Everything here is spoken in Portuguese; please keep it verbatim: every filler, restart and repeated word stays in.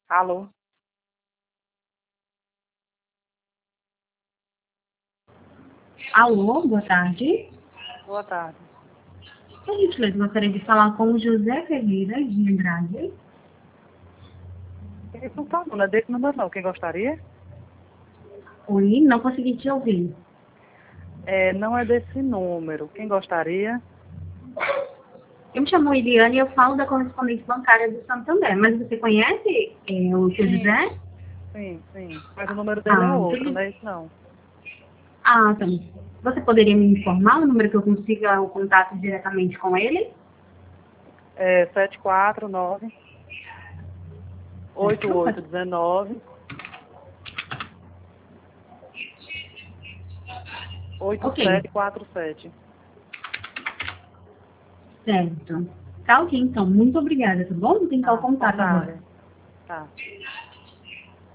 Alô? Alô, boa tarde. Boa tarde. Por gentileza, gostaria de falar com o José Ferreira de Andrade. Esse não tá, não é desse número não. Quem gostaria? Oi, não consegui te ouvir. É, não é desse número. Quem gostaria? Eu me chamo Eliane e eu falo da correspondente bancária do Santander. Mas você conhece é, o seu Sim, José? sim, sim. Mas o número dele é Ah, outro, tudo... não é esse não. ah, então. Você poderia me informar o número que eu consiga o contato diretamente com ele? É sete quatro nove, oito Certo? oito um nove, oito Ok, sete quatro sete. certo. Tá ok, então. Muito obrigada, tá bom? Vou tentar o Tá, por contato agora. nada. Tá.